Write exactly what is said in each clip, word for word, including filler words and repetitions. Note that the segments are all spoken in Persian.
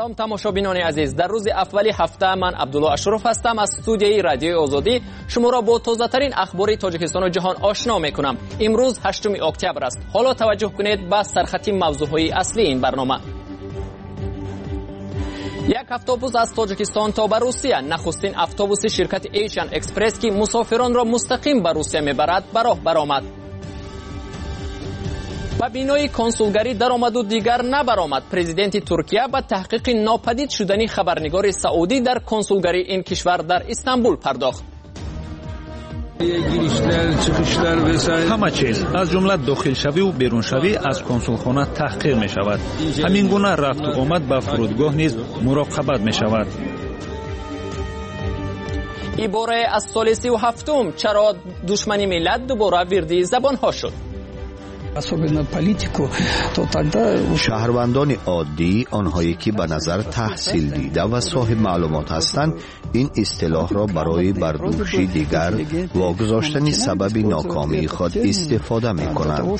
سلام تماشابینان عزیز، در روز اولی هفته من عبدالله اشرف هستم از استودیوی رادیوی آزادی. شما را با تازه ترین اخبار تاجیکستان و جهان آشنا میکنم. امروز هشتم اکتبر است. حالا توجه کنید به سرخط موضوعهای اصلی این برنامه. یک اتوبوس از تاجیکستان تا به روسیه، نخستین اتوبوس شرکت ایشن اکسپرس که مسافران را مستقیم به روسیه میبرد به راه برآمد. به بینای کنسولگری درآمد و دیگر نبرآمد. پرزیدنت ترکیه به تحقیق ناپدید شدن خبرنگار سعودی در کنسولگری این کشور در استانبول پرداخت. همه چیز از جمله داخل شوی و بیرون شوی از کنسولخانه تحقیق می شود. همین گونه رفت و آمد به فرودگاه نیز مراقبت می شود. ایباره از سال سی و هفتم چرا دشمنی ملت دوباره ویردی زبان ها شد؟ شهروندان عادی، آنهایی که به نظر تحصیل دیده و صاحب معلومات هستند، این اصطلاح را برای بردوشی دیگر واگذاشتن سبب ناکامی خود استفاده می کنند.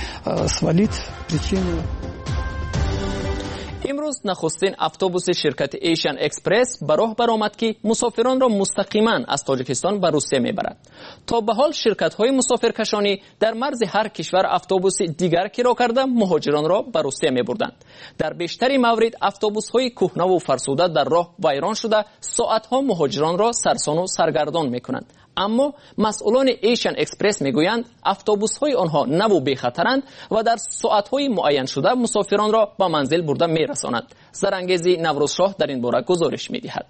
امروز نخستین اتوبوس شرکت ایشن اکسپرس به راه برآمد که مسافران را مستقیما از تاجیکستان به روسیه میبرد. تا به حال شرکت‌های مسافرکشانی در مرز هر کشور اتوبوس دیگر کرا کرده مهاجران را به روسیه میبردند. در بیشتر موارد اتوبوس‌های کهنه و فرسوده در راه ویران شده ساعت‌ها مهاجران را سرسان و سرگردان میکنند. اما مسئولان ایشن اکسپرس میگویند اتوبوس‌های آنها نو و بی‌خطرند و در ساعت‌های معین شده مسافران را به منزل برده میرسانند. زرانگیزی نوروزشاه در این باره گزارش می‌دهد.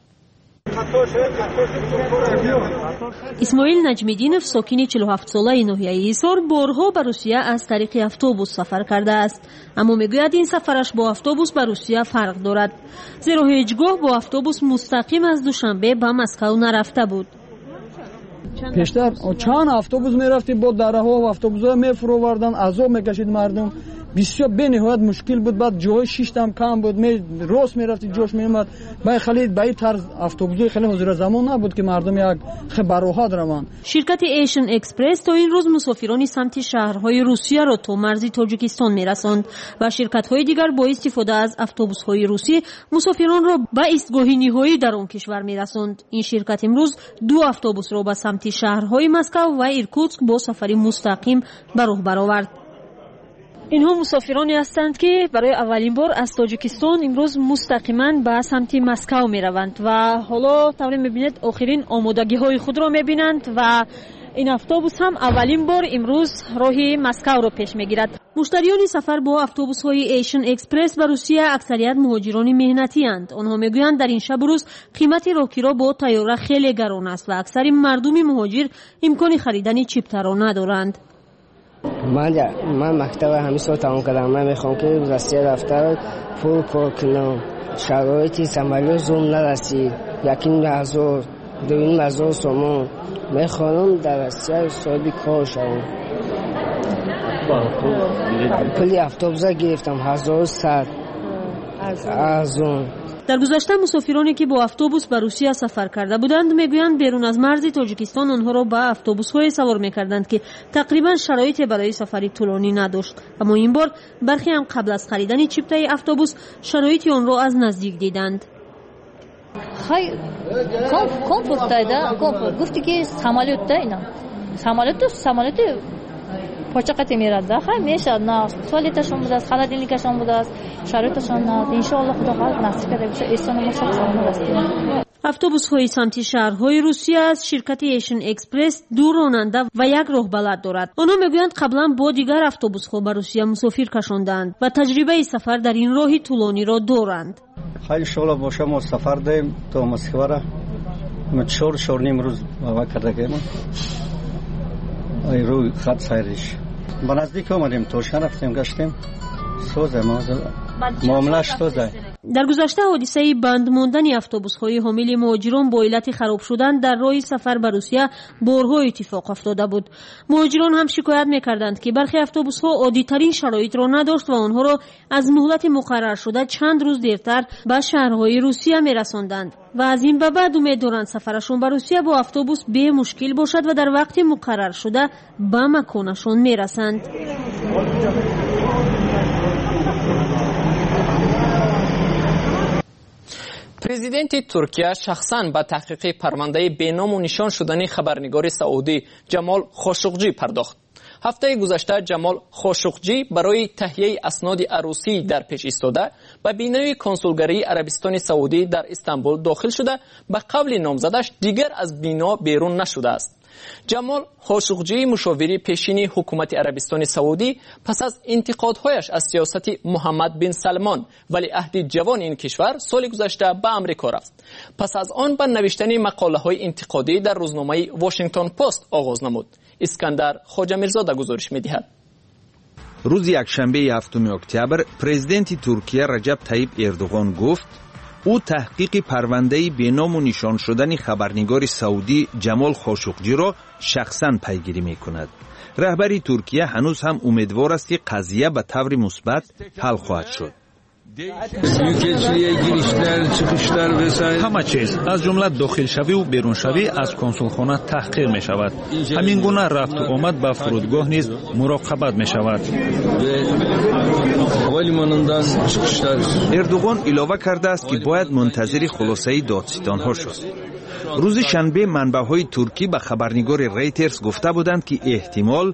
اسماعیل نجمیدینов ساکن چهل و هفت ساله ناحیه ایسار بارها به روسیه از طریق اتوبوس سفر کرده است، اما میگوید این سفرش با اتوبوس به روسیه فرق دارد، زیرا هیچگاه با اتوبوس مستقیم از دوشنبه به مسکو نرفته بود. پیشتر چند اتوبوس میرفتیم با دره ها و اتوبوس‌ها میفروردن، عذاب میکشید مردم، بسیار به نهایت مشکل بود. بعد جای شش هم کم بود، می راست میرفتید جوش میومد. با خیلی به این طرز اتوبوس‌های خیلی حضور زمان نبود که مردم یک خبروها روان. شرکت ایشن اکسپرس تا این روز مسافران سمت شهرهای روسیه را تا مرز تاجیکستان میرساند و شرکت‌های دیگر با استفاده از اتوبوس‌های روسی مسافران را به ایستگاه نهایی در آن کشور میرساند. این شرکت امروز دو اتوبوس را به سمت شهرهای مسکو و ایرکوتسک با سفری مستقیم به راه برآورد. اینها مسافرانی هستند که برای اولین بار از تاجیکستان امروز مستقیما به سمت مسکو می روند و حالا طوری می بینید آخرین آمادگی های خود را می بینند و این اتوبوس هم اولین بار امروز راه مسکو را پیش می گیرد. مشتریان سفر با اتوبوس های ایشن اکسپرس به روسیه اکثریت مهاجران مهنتی اند. آنها می گویند در این شب و روز قیمت راهکیرا با طیاره خیلی گران است و اکثر مردم مهاجر امکان خریدن چیپتر را ندارند. من من مکتب همیشه رو تمام کردم. من میخوام که روسیه رفته پول پر کنم. شرایطی سمالیو زوم نرسید. یکین هزار دوین هزار سومون میخوام در روسیه صاحب کار شوم. پولی اتوبوس گرفتم هزار و صد از اون. در گذشته مسافرانی که با اتوبوس به روسیه سفر کرده بودند میگویند بیرون از مرز تاجیکستان آنها را به اتوبوس‌های سوار می‌کردند که تقریبا شرایطی برای سفری طولانی نداشت، اما این بار برخی هم قبل از خریدن چیپتای اتوبوس شرایط آن را از نزدیک دیدند. خیلی کامفورت داده، کامفورت گفتی که سمالت اینا سمالت سمالت پاچقتی میرد خیلی میشه نه توالتشون بود است، خلدینیکشون بود است، شرایطشون نه. ان شاء الله خدا خیر نصیب کنه بشه ایستان ما سلام رسید. اتوبوس های سمت شهرهای روسیه از شرکت ایشن اکسپرس دو راننده و یک راهبلد دارد. آنها میگویند قبلا با دیگر اتوبوس ها به روسیه مسافر کشاندند و تجربه سفر در این راه طولانی را دارند. خیلی شغل باشه ما سفر دیم تا مسکو را ما چهار چهار نیم روز هوا کرده که ما ای روی خط سیرش با نزدیک آمدیم توشن رفتیم گشتیم سوزه معاملش توزه. در گذشته حادثه بند ماندن اتوبوس‌های حامل مهاجران با علت خراب شدن در راه سفر به روسیه بارها اتفاق افتاده بود. مهاجران هم شکایت می‌کردند که برخی اتوبوس‌ها عادی‌ترین شرایط را نداشت و آنها را از مهلت مقرر شده چند روز دیرتر به شهرهای روسیه می‌رساندند و از این به بعد امید دارند سفرشون به روسیه با اتوبوس بی مشکل باشد و در وقت مقرر شده به مکانشون می‌رسند. پرزیدنت ترکیه شخصاً به تحقیق پرونده بینام و نشان شدن خبرنگار سعودی جمال خاشقجی پرداخت. هفته گذشته جمال خاشقجی برای تهیه اسناد عروسی در پیش ایستاده به بینای کنسولگری عربستان سعودی در استانبول داخل شده. به قول نامزدش دیگر از بینا بیرون نشده است. جمال خاشقجی مشاوری پیشین حکومت عربستان سعودی پس از انتقادهایش از سیاست محمد بن سلمان ولی عهد جوان این کشور سال گذشته به امریکا رفت. پس از آن به نوشتن مقاله های انتقادی در روزنامه واشنگتن پست آغاز نمود. اسکندر خواجه میرزاده گزارش می‌دهد. روز یکشنبه هفتم اکتبر پرزیدنت ترکیه رجب طیب اردوغان گفت او تحقیق پرونده بینام و نشان شدن خبرنگار سعودی جمال خاشقجی را شخصاً پیگیری می‌کند. رهبری ترکیه هنوز هم امیدوار است که قضیه به طور مثبت حل خواهد شد. همه چیز از جمله داخل شوی و بیرون شوی از کنسولخانه تحقیق می شود. همین گونه رفت و آمد به فرودگاه نیز مراقبت می شود. اردوغان علاوه کرده است که باید منتظر خلاصه دادستان ها شد. روز شنبه منبع‌های ترکی به خبرنگار ریترز گفته بودند که احتمال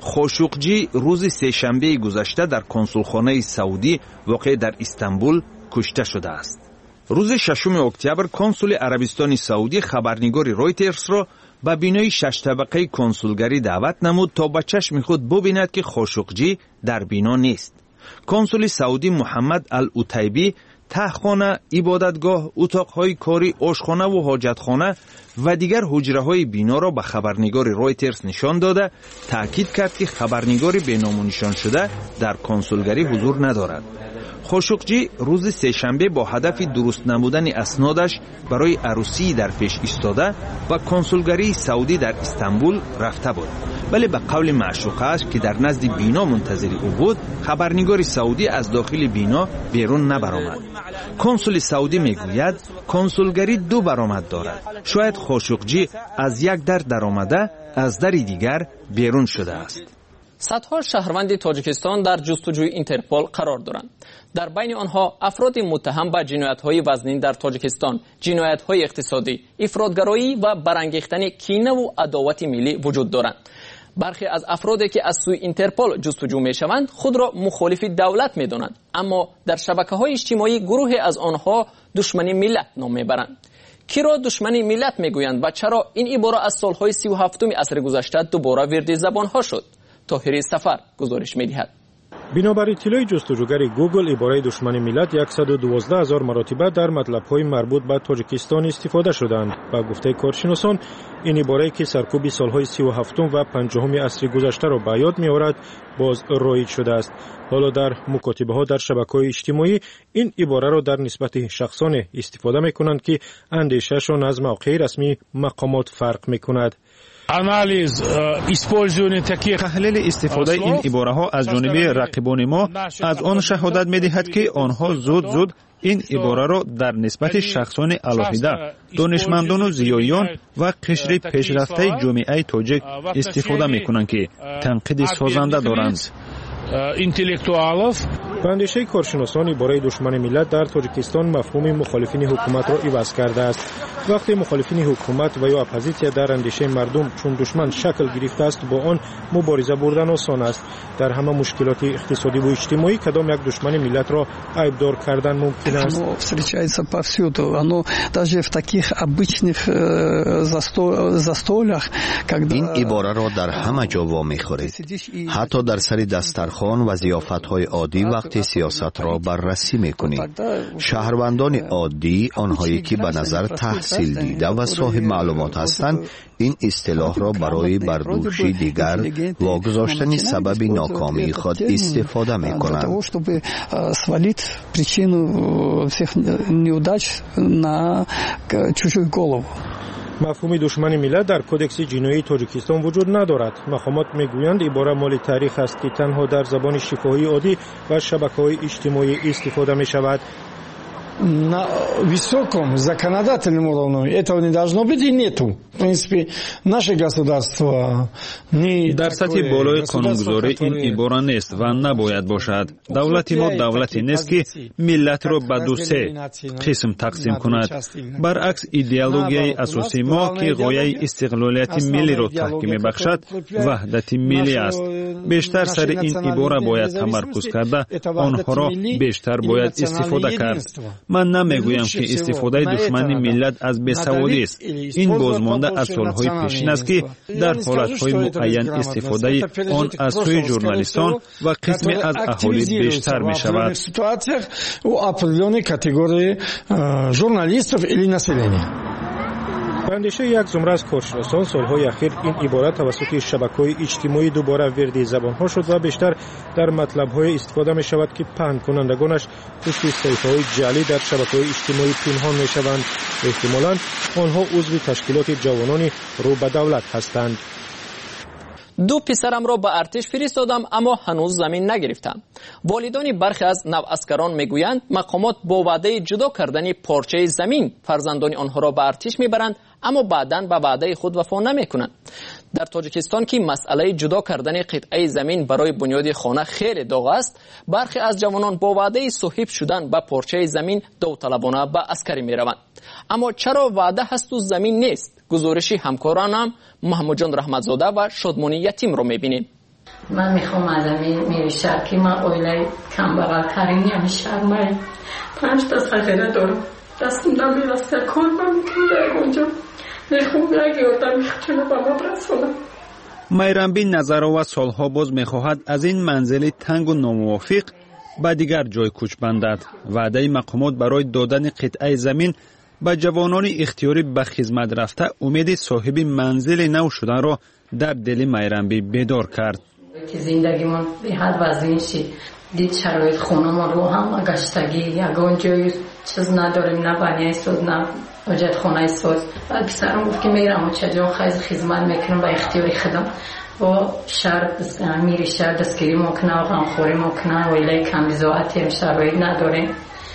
خاشقجی روز سه شنبه گذشته در کنسولخانه سعودی واقع در استانبول کشته شده است. روز ششم اکتبر کنسول عربستان سعودی خبرنگار رویترز را به بینای شش طبقه کنسولگری دعوت نمود تا به چشم خود ببیند که خاشقجی در بینا نیست. کنسول سعودی محمد العتیبی تهخانه، عبادتگاه، اتاقهای کاری، آشخانه و حاجتخانه و دیگر حجره‌های بینا را به خبرنگار رویترز نشان داده تأکید کرد که خبرنگار بینام و نشان شده در کنسولگری حضور ندارد. خاشقجی روز سه شنبه با هدف درست نمودن اسنادش برای عروسی در پیش ایستاده و کنسولگری سعودی در استانبول رفته بود. ولی به قول معشوقه‌اش که در نزد بینا منتظر او بود، خبرنگار سعودی از داخل بینا بیرون نبرآمد. کنسول سعودی میگوید کنسولگری دو برآمد دارد. شاید خاشقجی از یک در درآمده از در دیگر بیرون شده است. صدها شهروند تاجیکستان در جستجوی اینترپل قرار دارند. در بین آنها افراد متهم به جنایت‌های وزنی در تاجیکستان، جنایت‌های اقتصادی، افراطگرایی و برانگیختن کینه و عداوت ملی وجود دارند. برخی از افرادی که از سوی اینترپل جستجو می‌شوند خود را مخالف دولت می‌دانند، اما در شبکه‌های اجتماعی گروهی از آنها دشمن ملت نام می‌برند. کی را دشمن ملت می‌گویند و چرا این عبارت از سال‌های سی و هفتم عصر گذشته دوباره ورد زبان‌ها شد؟ طاهری سفر گزارش می‌دهد. بنابر اطلاع جستجوگر گوگل عباره دشمن ملت صد و دوازده هزار مرتبه در مطلب‌های مربوط به تاجیکستان استفاده شدند. با گفته کارشناسان این عباره که سرکوب سال‌های سی و هفتم و پنجاهم عصر گذشته را به یاد می‌آورد باز رایج شده است. حالا در مکاتبه‌ها در شبکه‌های اجتماعی این عباره را در نسبت شخصان استفاده می‌کنند که اندیشه‌شان از موقع رسمی مقامات فرق می‌کند. تحلیل استفاده این عباره ها از جانب رقیبان ما از آن شهادت می دهد که آنها زود زود این عباره را در نسبت شخصان علاهیده، دانشمندان و زیایان و قشر پیشرفته جامعه تاجیک استفاده می کنند که تنقید سازنده دارند. به اندیشه کارشناسان عباره دشمن ملت در تاجیکستان مفهوم مخالفین حکومت را عوض کرده است. وقتی مخالفین حکومت و یا اپوزیسیا در اندیشه مردم چون دشمن شکل گرفته است با آن مبارزه بردن آسان است. در همه مشکلات اقتصادی و اجتماعی کدام یک دشمن ملت را عیبدار کردن ممکن است. این عباره را در همه جا وامی‌خورید، حتی در سر دسترخوان و ضیافت‌های عادی وقتی سیاست را بررسی می‌کنید. شهروندان عادی، آنهایی که به نظر تحصیل دیده و صاحب معلومات هستند، این اصطلاح را برای بردوشی دیگر واگذاشتن سبب ناکامی خود استفاده می‌کنند. مفهوم دشمن ملت در کدکس جنایی تاجیکستان وجود ندارد. مقامات میگویند عباره مال تاریخ است که تنها در زبان شفاهی عادی و شبکه‌های اجتماعی استفاده می شود. на высоком законодательном уровне этого не должно быть и нету. В принципе, наше государство не дар сатҳи болои қонунгузорӣ ин ибора нест ва набояд бошад. давлати мо давлате нест ки миллатро ба ду се қисм тақсим кунад. баръакс идеологияи асосии мо ки ғояи истиқлолияти миллиро таҳким мебахшад ваҳдати миллӣ аст. бештар сари ин ибора бояд тамаркуз карда онҳоро бештар бояд истифода кард. ман намегӯям ки истифодаи душмани миллат аз бесаводист. ин бозмонда аз солҳои пешин аст ки дар ҳолатҳои муайян истифодаи он аз сӯи журналистон ва қисме аз аҳолӣ бештар мешавад. ба андешаи як зумра аз коршиносон солҳои ахир ин ибора тавассути шабакаҳои иҷтимоӣ дубора вирди забонҳо шуд ва бештар дар матлабҳое истифода мешавад ки паҳнкунандагонаш пушти саҳифаҳои ҷаълӣ дар шабакаҳои иҷтимоӣ пинҳон мешаванд. эҳтимолан онҳо узви ташкилоти ҷавонони рӯ ба давлат ҳастанд. ду писарамро ба артиш фиристодам, аммо ҳанӯз замин нагирифтам. волидони бархе аз наваскарон мегӯянд мақомот бо ваъдаи ҷудо кардани порчаи замин фарзандони онҳоро ба артиш мебаранд, аммо баъдан ба ваъдаи худ вафо намекунанд. дар тоҷикистон ки масъалаи ҷудо кардани қитъаи замин барои бунёди хона хеле доғ аст, бархе аз ҷавонон бо ваъдаи соҳиб шудан ба порчаи замин довталабона ба аскарӣ мераванд. аммо чаро ваъда ҳасту замин нест? гузориши ҳамкоронам маҳмудҷон раҳматзода ва шодмони ятимро мебинем. ман мехоҳам аз амин мевишар ки ман оилаи камбағалтарини ами шаҳр май панҷта сағира дорам. дастам намерасад кор намекунам дар онҷо. мехоҳам як ёрдами хичона ба мо расонам. майрамбин назарова солҳо боз мехоҳад аз ин манзили тангу номувофиқ ба дигар ҷой кӯч бандад. ваъдаи мақомот барои додани қитъаи замин ба ҷавонони ихтиёрӣ ба хизмат рафта умеди соҳиби манзили нав шуданро дар дили майрамбӣ бедор кард. зиндагимон беҳад вазин шид. дид шароит хонамон ро ҳама гаштагӣ, ягон ҷои чиз надорем, на банияи соз, на ҳоҷатхонаи соз. баъд писарам гуфт ки мерам чаҷо хайз хизмат мекунам ба ихтиёри худам. бо шаҳр мири шаҳр дастгирӣ мекунам, ғамхорӣ мекунам. оилаи камбизоатем, шароит надорем.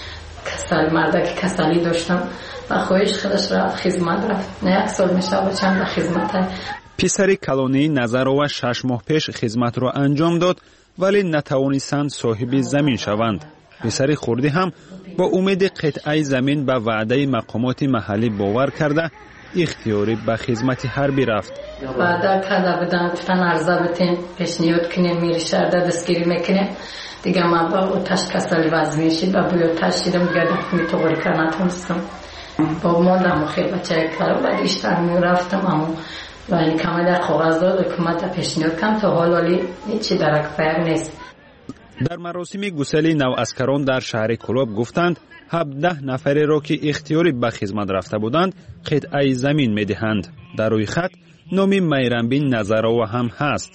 касал мардаки касалӣ доштам. ба хоҳиш худаш рафт хизмат рафт. на як сол мешавад чанд ба хизмат. писари калонии назарова шаш моҳ пеш хизматро анҷом дод, вале натавонистанд соҳиби замин шаванд. писари хурдӣ ҳам бо умеди қитъаи замин ба ваъдаи мақомоти маҳаллӣ бовар карда ихтиёрӣ ба хизмати ҳарбӣ рафт. ваъда карда будам, гуфтан арза битем, пешниҳод кунем, мири шаҳрда дастгирӣ мекунем. дига ман ба оташ касали вазнин шид, ба бӯи оташ шидам, дига дафми тоғрика натонистам. бо мондам хел бачаи кало, баъд иштар мерафтам, аммо вале кама дар коғаз дод ҳукумат пешниҳод кам, то ҳол оли ҳечи даракпаяк нест. дар маросими гусали наваскарон дар шаҳри кӯлоб гуфтанд ҳабдаҳ нафареро ки ихтиёрӣ ба хизмат рафта буданд қитъаи замин медиҳанд. дар рӯи хат номи майрамбин назарова ҳам ҳаст.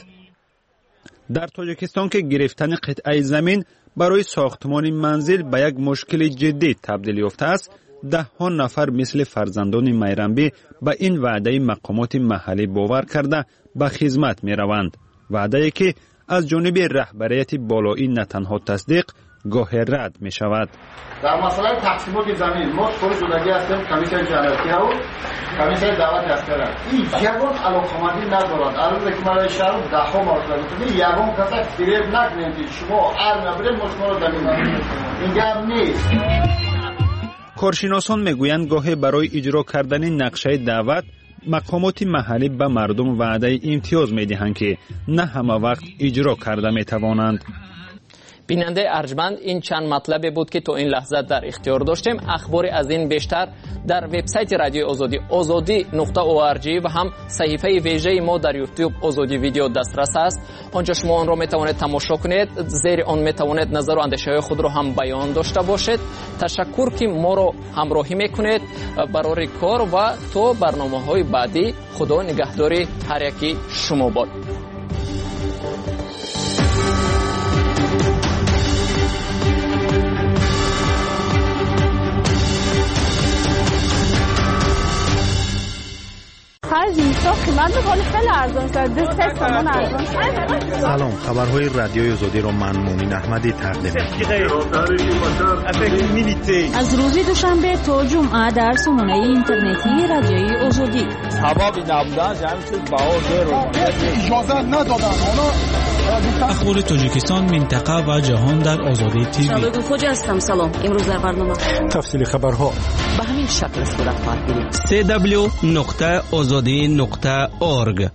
дар тоҷикистон ки гирифтани қитъаи замин барои сохтмони манзил ба як мушкили ҷиддӣ табдил ёфтааст, даҳҳо нафар мисли фарзандони майрамбӣ ба ин ваъдаи мақомоти маҳаллӣ бовар карда ба хизмат мераванд. ваъдае ки аз ҷониби раҳбарияти болоӣ на танҳо тасдиқ, гоҳе рад мешавад. дар масъалаи тақсимоти замин мо шикори шудагӣ ҳастем, комиссияи ҷаноятиҳау комиссияи давлати аскара ин ягон алоқамандӣ надорад. албатта ки мараи шаҳр даҳҳо маротиба гуфтем, ягон каса фиреб накунем ки шумо армия биред мо шуморо замин надорем. ин гап нест. коршиносон мегӯянд гоҳе барои иҷро кардани нақшаи даъват мақомоти маҳаллӣ ба мардум ваъдаи имтиёз медиҳанд ки на ҳама вақт иҷро карда метавонанд. бинандаи арҷманд, ин чанд матлабе буд ки то ин лаҳза дар ихтиёр доштем. ахбори аз ин бештар дар вебсайти радиои озодӣ озодӣ нуқта орг ва ҳам саҳифаи вежаи мо дар ютуб озодӣ видео дастрас аст. онҷо шумо онро метавонед тамошо кунед. зери он метавонед назару андешаҳои худро ҳам баён дошта бошед. ташаккур ки моро ҳамроҳӣ мекунед барори кор ва то барномаҳои баъдӣ. худо нигаҳдори ҳар яки шумо бод. هر زمستان خیلی صندوق حالی خیلی ارزان شد. دست تومان ارزان شد. سلام، خبرهای رادیوی آزادی را من مومین احمدی تقدیم می‌کنم. از روز دوشنبه تا جمعه در سامانه اینترنتی رادیوی آزادی. هوا نبودن جمع چیز باور رو اجازه ندادن. اخبار تاجیکستان، منطقه و جهان در آزادی تیوی. شباب خوش هستم. سلام. امروز در برنامه تفصیل خبرها به همین شکل صورت خواهد گرفت. سی دبلیو نقطه آزادی نقطه اورگ.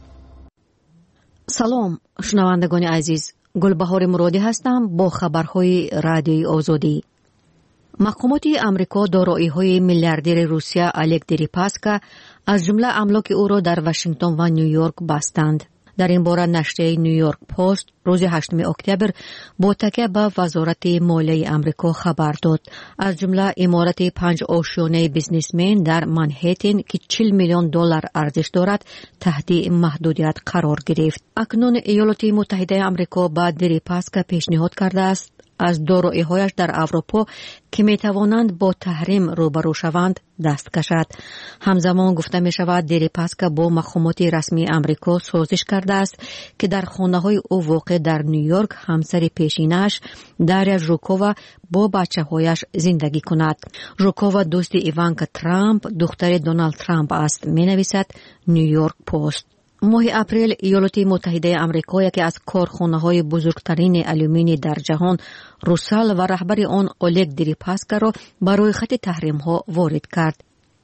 سلام شنوندگان عزیز، گلبهار مرادی هستم با خبرهای رادیوی آزادی. مقامات امریکا دارایی‌های میلیاردر روسیه الک دریپاسکا از جمله املاک او را در واشنگتن و نیویورک بستند. در این باره نشریه نیویورک پست روز هشتم اکتبر با تکیه به وزارت مالیه امریکا خبر داد. از جمله عمارت پنج آشیانه بیزنسمن در منهتن که چهل میلیون دلار ارزش دارد تحت محدودیت قرار گرفت. اکنون ایالات متحده امریکا با دریپاسکا پیشنهاد کرده است از دارایی‌هایش در اروپا که می‌توانند با تحریم روبرو شوند دست کشد. همزمان گفته می‌شود دریپاسکا با مقامات رسمی امریکا سازش کرده است که در خانه‌های او واقع در نیویورک همسر پیشینش داریا ژوکووا با بچه‌هایش زندگی کند. ژوکووا دوست ایوانکا ترامپ دختر دونالد ترامپ است، می‌نویسد نیویورک پست. ماه اپریل ایالات متحده امریکا یکی از کارخانه‌های بزرگترین آلومینی در جهان روسال و رهبر آن الک دریپاسکا را برای خط تحریم‌ها وارد کرد.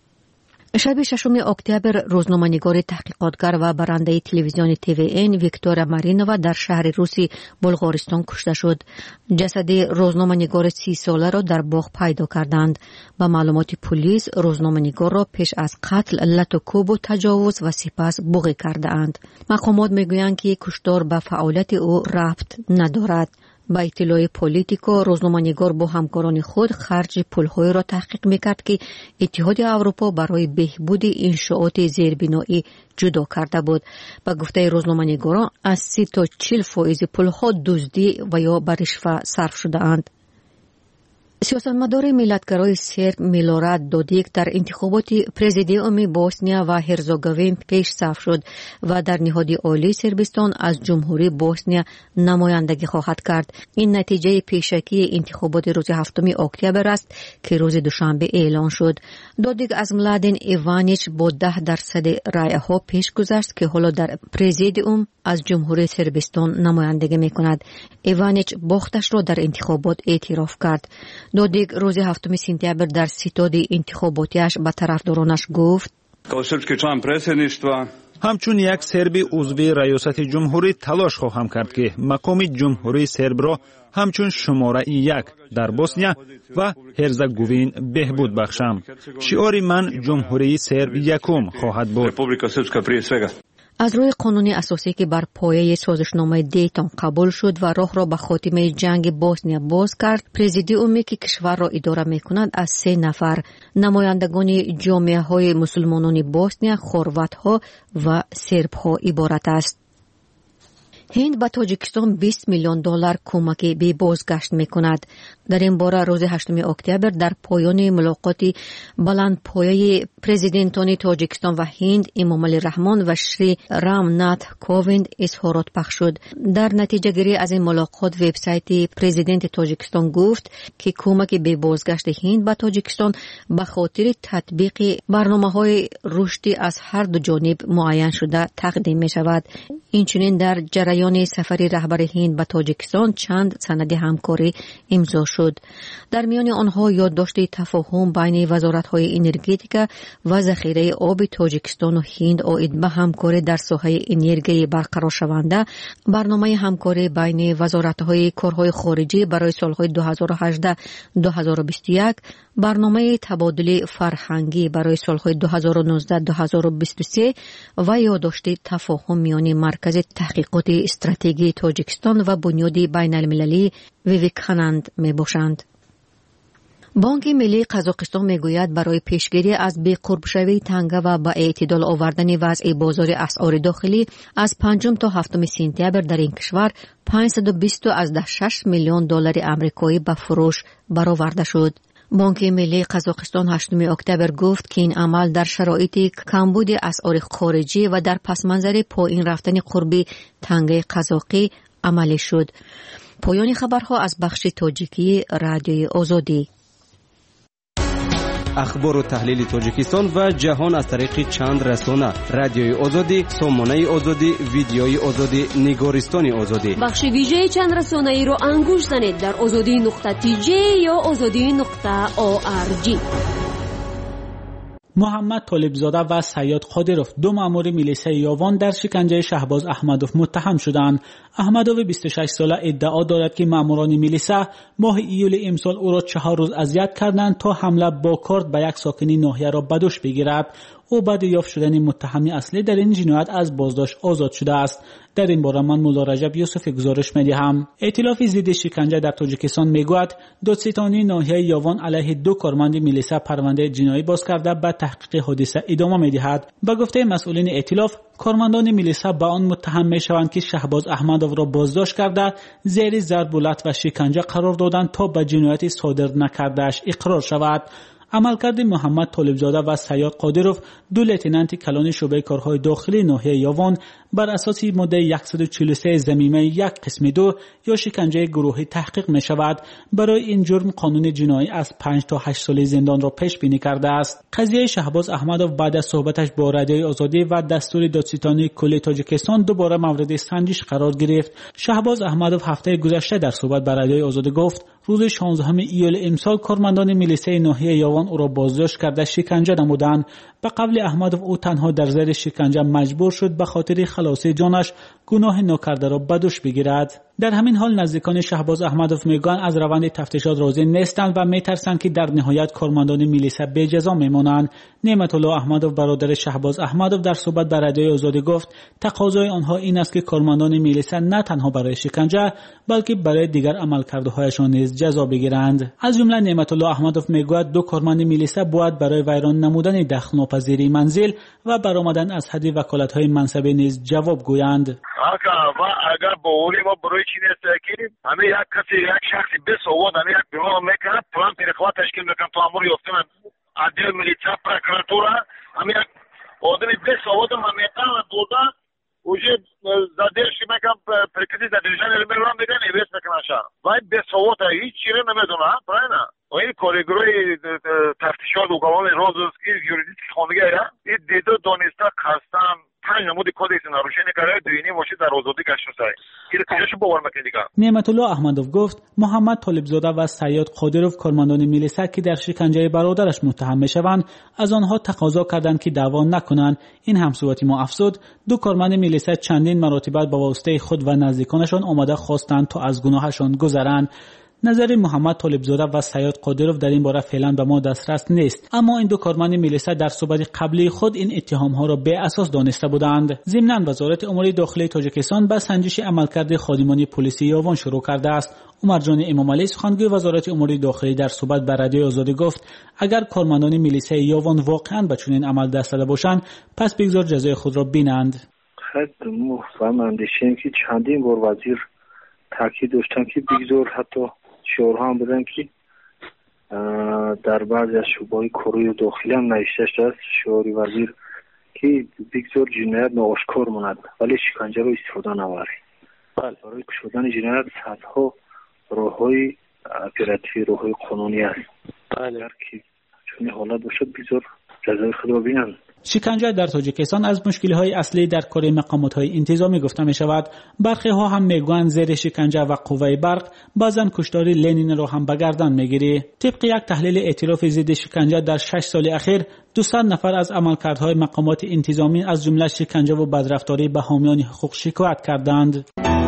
شب ششم اکتبر روزنامه‌نگار تحقیقاتگر و برنده تلویزیون تی وی ان ویکتوریا مارینووا در شهر روسی بلغارستان کشته شد. جسد روزنامه‌نگار سی ساله را در باغ پیدا کردند. با معلومات پلیس روزنامه‌نگار را پیش از قتل لط و کوب و تجاوز و سپس بوغی کرده‌اند. مقامات میگویند که کشتار به فعالیت او ربط ندارد. با اطلاع پولیتیکو روزنامه‌نگار با همکاران خود خرج پول‌های را تحقیق می‌کرد که اتحاد اروپا برای بهبود انشاءات زیربنایی جدا کرده بود. با گفته روزنامه‌نگاران از سی تا چهل فایز پول‌ها دزدی و یا به رشوه صرف شده‌اند. سیاستمدار ملتگرای سرب میلوراد دودیک در انتخابات پرزیدیوم بوسنیا و هرزگوین پیش صف شد و در نهاد عالی سربستان از جمهوری بوسنیا نمایندگی خواهد کرد. این نتیجه پیشکی انتخابات روز هفتم اکتبر است که روز دوشنبه اعلان شد. دودیک از ملادین ایوانیچ با ده درصد رای‌ها پیش گذشت که حالا در پرزیدیوم از جمهوری سربستان نمایندگی می‌کند. ایوانیچ باختش را در انتخابات اعتراف کرد. دودیک روز هفتم سپتامبر در ستاد انتخاباتیش به طرفدارانش گفت: همچون یک سربی عضو ریاست جمهوری تلاش خواهم کرد که مقام جمهوری سرب را همچون شماره یک در بوسنیا و هرزگوین بهبود بخشم. شعار من جمهوری سرب یکم خواهد بود. از روی قانون اساسی که بر پایه سازشنامه دیتون قبول شد و راه را به خاتمه جنگ بوسنیا باز کرد، پرزیدیومی که کشور را اداره می‌کند از سه نفر نمایندگان جامعه‌های مسلمانان بوسنیا، خروات‌ها و سرب‌ها عبارت است. هند به تاجیکستان بیست میلیون دلار کمک به بازگشت می‌کند. در این باره روز هشتم اکتبر در پایان ملاقات بلندپایه پرزیدنتان تاجیکستان و هند امامعلی رحمان و شری رام نات کوویند اظهارات پخش شد. در نتیجه گیری از این ملاقات وبسایت پرزیدنت تاجیکستان گفت که کمک به بازگشت هند به تاجیکستان به خاطر تطبیق برنامه‌های رشدی از هر دو جانب معین شده تقدیم می‌شود. اینچنین در جریان سفر رهبر هند به تاجیکستان چند سند همکاری امضا شد. در میان آنها یادداشت تفاهم بین وزارت‌های انرژتیک و ذخیره آب تاجیکستان و هند عاید به همکاری در ساحه انرژی برقرار شونده، برنامه همکاری بین وزارت‌های کارهای خارجی برای سال‌های دو هزار و هجده تا دو هزار و بیست و یک، برنامه تبادل فرهنگی برای سال‌های دو هزار و نوزده تا دو هزار و بیست و سه و یادداشت تفاهم میان مرکز تحقیقات استراتژی تاجیکستان و بنیاد بین‌المللی ویویکانند میباشند. بانک ملی قزاقستان میگوید برای پیشگیری از بی‌قرب‌شوی تنگه و با اعتدال آوردن وضع بازار اسعار داخلی از پنجم تا هفتم سپتامبر در این کشور پانصد و بیست از ده و شش میلیون دلار آمریکایی به فروش برآورده شد. بانک ملی قزاقستان هشتم اکتبر گفت که این عمل در شرایط کمبود اسعار خارجی و در پس‌منظر پایین رفتن قرب تنگه قزاقی عملی شد. پایان خبرها از بخش تاجیکی رادیوی آزادی. اخبار و تحلیل تاجیکستان و جهان از طریق چند رسانه: رادیوی آزادی، سامانه آزادی، ویدیوی آزادی، نگارستان آزادی. بخش ویژه چند رسانه ای رو انگوش زنید در آزادی نقطه تی جی یا آزادی نقطه او آر جی. محمد طالبزاده و سیاد قادروف، دو مأمور میلیسای یاوان، در شکنجه شهباز احمدوف متهم شدند. احمدوف بیست و شش ساله ادعا دارد که مأموران میلیسا ماه ایول امسال او را چهار روز اذیت کردند تا حمله با کارد به یک ساکن ناحیه را به دوش بگیرد. او بعد یافت شدن متهم اصلی در این جنایت از بازداشت آزاد شده است. در این باره من مولا رجب یوسف گزارش می‌دهم. ائتلاف ضد شکنجه در تاجیکستان میگوید دادستانی ناحیه یاوان علیه دو کارمند میلیسا پرونده جنایی باز کرده به تحقیق حادثه ادامه می‌دهد. به گفته مسئولین ائتلاف، کارمندان میلیسا به آن متهم می‌شوند که شهباز احمدوف را بازداشت کرده زیر ضرب و لطم و شکنجه قرار دادند تا به جنایت صادر نکرده‌اش اقرار شود. عملکرد محمد طالبزاده و سیاد قادروف، دو لتنانت کلان شعبه کارهای داخلی ناحیه یاوان، بر اساس ماده صد و چهل و سه ضمیمه یک قسم دو یا شکنجه گروهی تحقیق می شود. برای این جرم قانون جنایی از پنج تا هشت سال زندان را پیش بینی کرده است. قضیه شهباز احمدوف بعد از صحبتش با رادیوی آزادی و دستور دادستانی کل تاجیکستان دوباره مورد سنجش قرار گرفت. شهباز احمدوف هفته گذشته در صحبت با رادیوی آزادی گفت روز شانزدهم ایول امسال کارمندان میلیسای ناحیه یاوان او را بازداشت کرده شکنجه نمودند. به قول احمدوف او تنها در زیر شکنجه مجبور شد به خاطر خلاص جانش گناه ناکرده را به دوش بگیرد. در همین حال نزدیکان شهباز احمدوف میگویند از روند تفتیشات راضی نیستند و میترسند که در نهایت کارمندان میلیسا بی جزا میمانند. نعمت الله احمدوف برادر شهباز احمدوف در صحبت با رادیوی آزادی گفت تقاضای آنها این است که کارمندان میلیسا نه تنها برای شکنجه بلکه برای دیگر عملکرده‌هایشان نیز جزا بگیرند. از جمله نعمت الله احمدوف میگوید دو کارمند میلیسا باید برای ویران نمودن دخل ناپذیری منزل و برآمدن از حد وکالت‌های منصبی نیز جواب گویند. اگر با اولی ما برای چی نیست که همه یک کسی یک شخصی به سواد همه یک بیمار میکنه پلان تریخواه تشکیل میکنه تو امور یافته من عدل میلیسا پرکراتورا همه یک آدمی به سواد هم میکنه و دودا اوجه زدرش میکنم پرکتی زدرشان علمی رو هم میگن ایویس میکنه شهر و این به سواد هیچ چیره نمیدونه برای نه و این کارگروه تفتیشات و قوام روزوسکی یوریدیک خانگه این دیده دانسته خستم پنج نمود کودکس ناروشنی کرده دوینی باشید در آزادی گشت سای این کجاش باور میکنی دیگه. نعمت الله احمدوف گفت محمد طالبزاده و سیاد قادروف کارمندان میلیسا که در شکنجه برادرش متهم میشوند از آنها تقاضا کردند که دعوا نکنند. این همسوتی ما افزود دو کارمند میلیسا چندین مراتب با واسطه خود و نزدیکانشان آمده خواستند تا از گناهشان گذرند. نظر محمد طالبزاده و سیاد قادروف در این باره فعلا به ما دسترس نیست، اما این دو کارمند میلیسا در صحبت قبلی خود این اتهام‌ها را به اساس دانسته بودند. ضمناً وزارت امور داخلی تاجیکستان به سنجش عملکرد خادمان پلیس یاوان شروع کرده است. عمر جان امامعلی سخنگوی وزارت امور داخلی در صحبت با رادیوی آزادی گفت اگر کارمندان میلیسای یاوان واقعاً به چنین عمل دست داده باشند پس بگذار جزای خود را بینند. خب مفهم اندیشیم که چندین بار وزیر تاکید داشتن که بگذار حتی شعارها هم بدن که در بعضی از شعبه‌های کروی داخلی هم نوشته است شعاری وزیر که بگذار جنایت ناآشکار ماند ولی شکنجه رو استفاده نبری. برای کشودن جنایت صدها راه‌های اپراتیوی راه‌های قانونی است. اگر که چون حالت باشد بگذار جزای خود را بینند. شکنجه در تاجیکستان از مشکل‌های اصلی در کار مقامات‌های انتظامی گفته می‌شود. برخی ها هم میگویند زیر شکنجه و قوه برق بعضن کشتاری لنین را هم به گردن می‌گیرد. طبق یک تحلیل ائتلاف ضد شکنجه در شش سال اخیر دویست نفر از عملکردهای مقامات انتظامی از جمله شکنجه و بدرفتاری به حامیان حقوق شکایت کردند.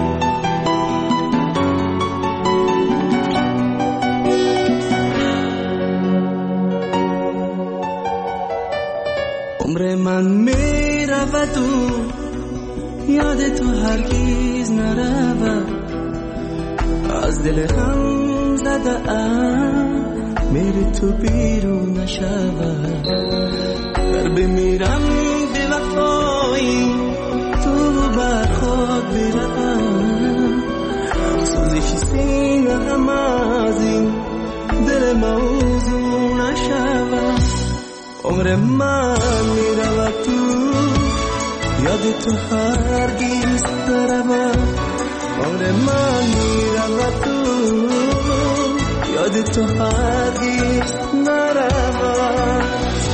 عمر من می رود و یاد تو هرگیز نرود از دل غم زده ام میری تو بیرون نشود در بمیرم به وفایی تو بر خود برم سوزش سینه هم از این دل موضوع نشود عمر من میرود تو یاد تو هرگز نرود عمر من میرود تو یاد تو هرگز نرود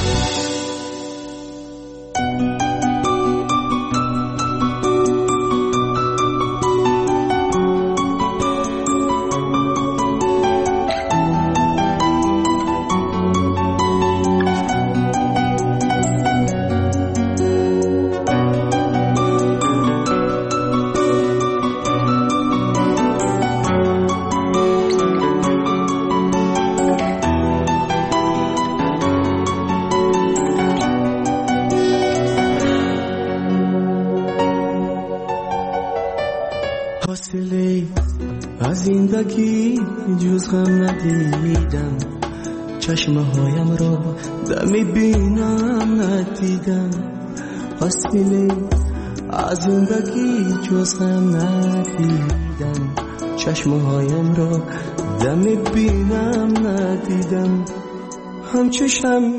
از زندگی جز غم ندیدم چشمه هایم را دمی بینم ندیدم حاصله از زندگی جز غم ندیدم چشمه هایم را دمی بینم ندیدم همچشم.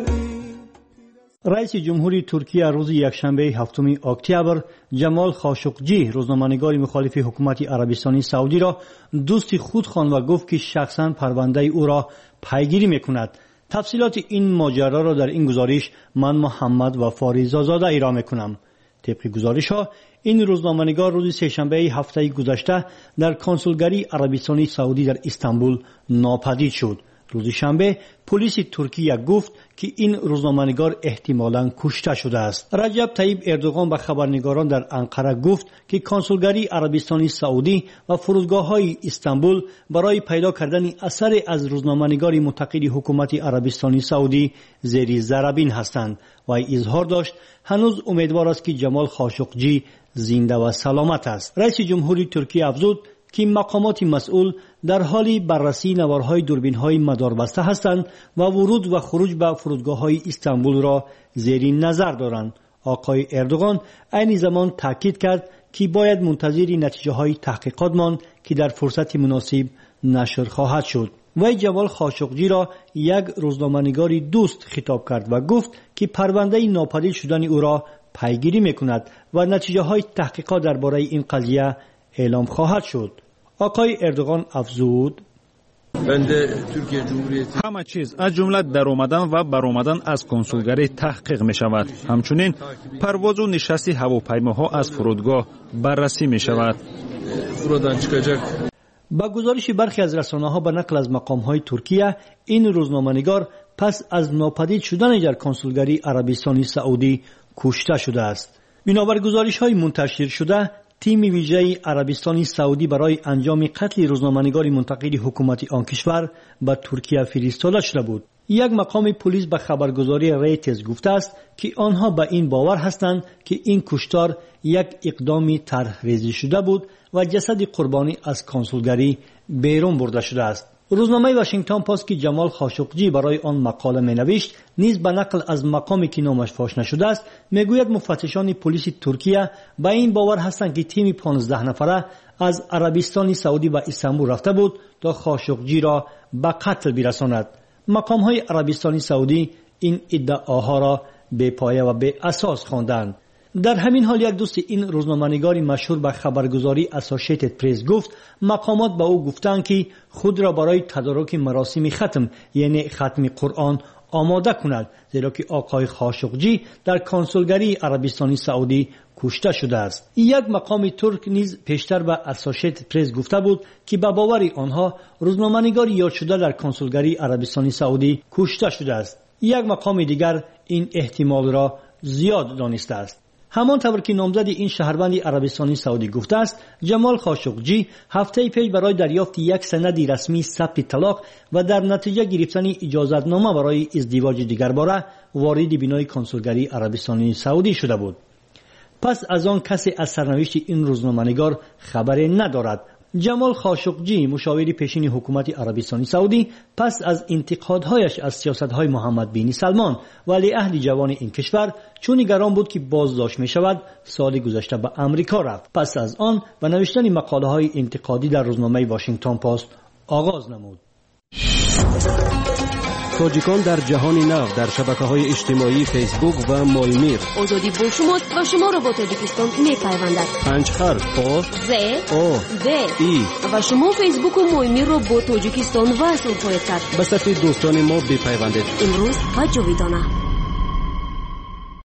رئیس جمهوری ترکیه روز یکشنبه هفتم اکتبر جمال خاشقجی روزنامه‌نگار مخالف حکومت عربستان سعودی را دوست خود خواند و گفت که شخصاً پرونده او را پیگیری می‌کند. تفصیلات این ماجرا را در این گزارش من محمد و فاریزاده ارائه می‌کنم. طبق گزارش‌ها این روزنامه‌نگار روز سه‌شنبه هفته گذشته در کنسولگری عربستان سعودی در استانبول ناپدید شد. روز شنبه پلیس ترکیه گفت که این روزنامه‌نگار احتمالاً کشته شده است. رجب طیب اردوغان به خبرنگاران در انقره گفت که کنسولگری عربستان سعودی و فرودگاه‌های استانبول برای پیدا کردن اثر از روزنامه‌نگاری منتقد حکومت عربستان سعودی زیر ضربین هستند و اظهار داشت هنوز امیدوار است که جمال خاشقجی زنده و سلامت است. رئیس جمهوری ترکیه افزود که مقامات مسئول در حال بررسی نوارهای دوربین‌های مداربسته هستند و ورود و خروج به فرودگاه‌های استانبول را زیر نظر دارند. آقای اردوغان عین زمان تاکید کرد که باید منتظر نتیجه‌های تحقیقات ماند که در فرصت مناسب نشر خواهد شد. وی جمال خاشقجی را یک روزنامه‌نگاری دوست خطاب کرد و گفت که پرونده ناپدید شدن او را پیگیری می‌کند و نتیجه‌های تحقیقات درباره این قضیه اعلام خواهد شد. آقای اردوغان افزود همه چیز از جمله در آمدن و برآمدن از کنسولگری تحقیق می شود. همچنین پرواز و نشست هواپیماها از فرودگاه بررسی می شود. با گزارش برخی از رسانه‌ها به نقل از مقام‌های ترکیه این روزنامه‌نگار پس از ناپدید شدن در کنسولگری عربستان سعودی کشته شده است. بنابر گزارش‌های منتشر شده تیم ویژه عربستان سعودی برای انجام قتل روزنامه‌نگار منتقد حکومت آن کشور به ترکیه فرستاده شده بود. یک مقام پلیس به خبرگزاری ریترز گفته است که آنها به این باور هستند که این کشتار یک اقدامی طرحریزی شده بود و جسد قربانی از کنسولگری بیرون برده شده است. روزنامه واشنگتن پست که جمال خاشقجی برای آن مقاله می‌نوشت نیز به نقل از مقامی که نامش فاش نشده است میگوید مفتشان پلیس ترکیه به این باور هستند که تیم پانزده نفره از عربستان سعودی به استانبول رفته بود تا خاشقجی را به قتل برساند. مقام‌های عربستان سعودی این ادعاها را بی پایه و بی اساس خواندند. در همین حال یک دوست این روزنامه‌نگاری مشهور به خبرگزاری اسوسییتد پرس گفت مقامات به او گفتند که خود را برای تدارک مراسم ختم یعنی ختم قرآن آماده کند، زیرا که آقای خاشقجی در کنسولگری عربستان سعودی کشته شده است. یک مقام ترک نیز پیشتر به اسوسییتد پرس گفته بود که به باور آنها روزنامه‌نگار یاد شده در کنسولگری عربستان سعودی کشته شده است. یک مقام دیگر این احتمال را زیاد دانسته است. همانطور که نامزد این شهروند عربستان سعودی گفته است جمال خاشقجی هفته پیش برای دریافت یک سند رسمی ثبت طلاق و در نتیجه گرفتن اجازتنامه برای ازدواج دیگر باره وارد بینای کنسولگری عربستان سعودی شده بود. پس از آن کسی از سرنوشت این روزنامه‌نگار خبری ندارد. جمال خاشقجی مشاور پیشین حکومت عربستان سعودی پس از انتقادهایش از سیاست‌های محمد بن سلمان ولی عهد جوان این کشور چون نگران بود که بازداشت می شود سال گذشته به امریکا رفت. پس از آن به نوشتن مقاله‌های انتقادی در روزنامه واشنگتن پست آغاز نمود. تاجیکان در جهان نو در شبکه‌های اجتماعی فیسبوک و مایمیر. آزادی با شماست و شما را با تاجیکستان می‌پیوندد. پنج خر او ز او د ای و شما فیسبوک و مایمیر را با تاجیکستان وصل خواهید کرد. به صفحه دوستان ما بپیوندید. امروز و جاویدانه.